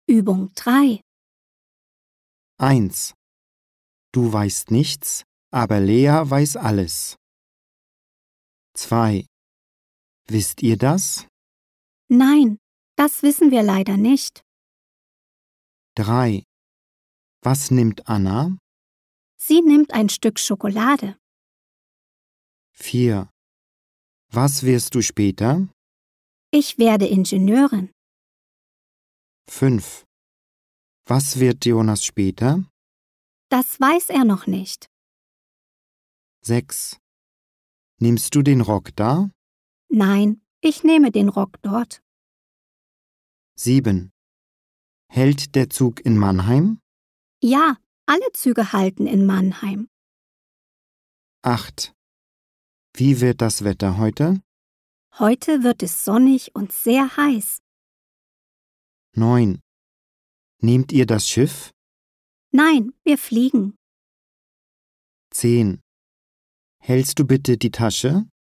Übung 3. 1. Du weißt nichts, aber Lea weiß alles. 2. Wisst ihr das? Nein, das wissen wir leider nicht. 3. Was nimmt Anna? Sie nimmt ein Stück Schokolade. 4. Was wirst du später? Ich werde Ingenieurin. 5. Was wird Jonas später? Das weiß er noch nicht. 6. Nimmst du den Rock da? Nein, ich nehme den Rock dort. 7. Hält der Zug in Mannheim? Ja, alle Züge halten in Mannheim. 8. Wie wird das Wetter heute? Heute wird es sonnig und sehr heiß. 9. Nehmt ihr das Schiff? Nein, wir fliegen. 10. Hältst du bitte die Tasche?